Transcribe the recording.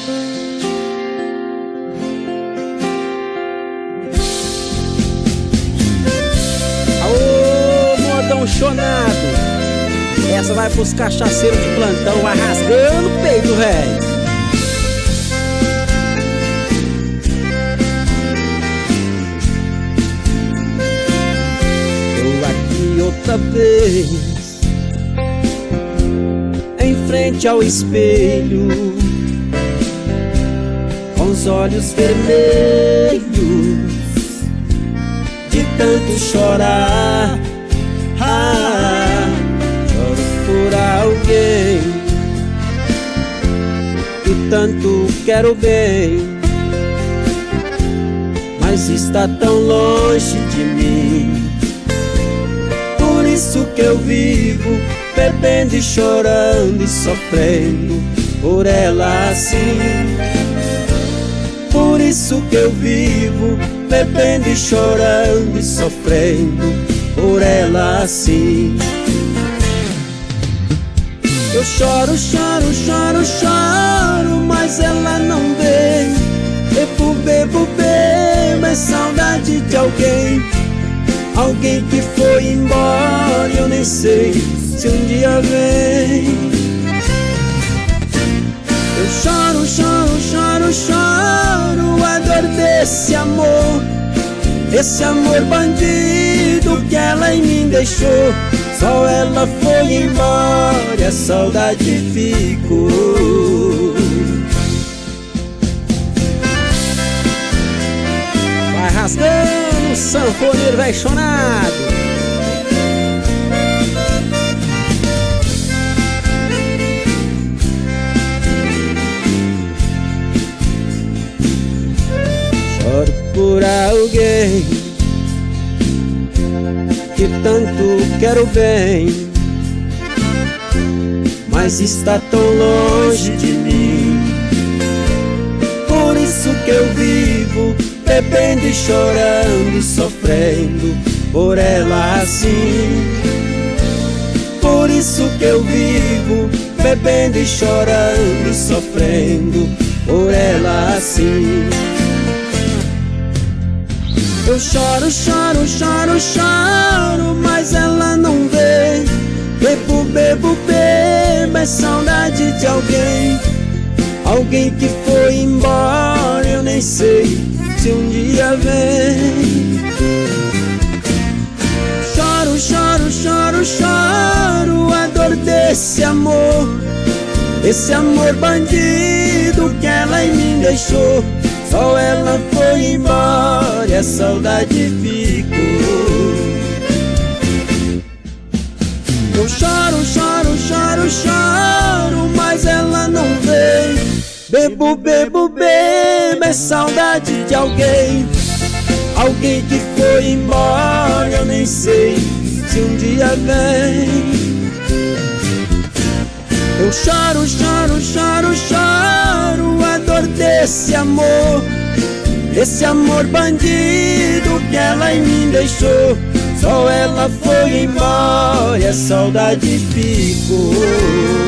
Aô, modão chonado. Essa vai pros cachaceiros de plantão, vai rasgando o peito, velho. Outra vez, em frente ao espelho, com os olhos vermelhos, de tanto chorar. Choro por alguém que tanto quero bem, mas está tão longe de mim. Por isso que eu vivo bebendo e chorando e sofrendo por ela assim. Por isso que eu vivo bebendo e chorando e sofrendo por ela assim. Eu choro, choro, choro, choro, mas ela não vem. Bebo, bebo, bebo, é saudade de alguém. Alguém que foi embora e eu nem sei se um dia vem. Eu choro, choro, choro, choro a dor desse amor. Esse amor bandido que ela em mim deixou. Só ela foi embora e a saudade ficou. Vai rasgando o sanfoneiro vai chonado. Choro por alguém que tanto quero bem, mas está tão longe de mim. Por isso que eu vivo bebendo e chorando e sofrendo por ela assim. Por isso que eu vivo bebendo e chorando e sofrendo por ela assim. Eu choro, choro, choro, choro, mas ela não vem. Bebo, bebo, bebo, é saudade de alguém. Alguém que foi embora, eu nem sei se um dia vem. Choro, choro, choro, choro a dor desse amor. Esse amor bandido que ela em mim deixou. Só ela foi embora e a saudade ficou. Eu choro, choro, choro, choro, mas ela não vem. Bebo, bebo, bebo, é saudade de alguém. Alguém que foi embora, eu nem sei se um dia vem. Eu choro, choro, choro, choro a dor desse amor. Esse amor bandido que ela em mim deixou. Só ela foi embora e a saudade ficou.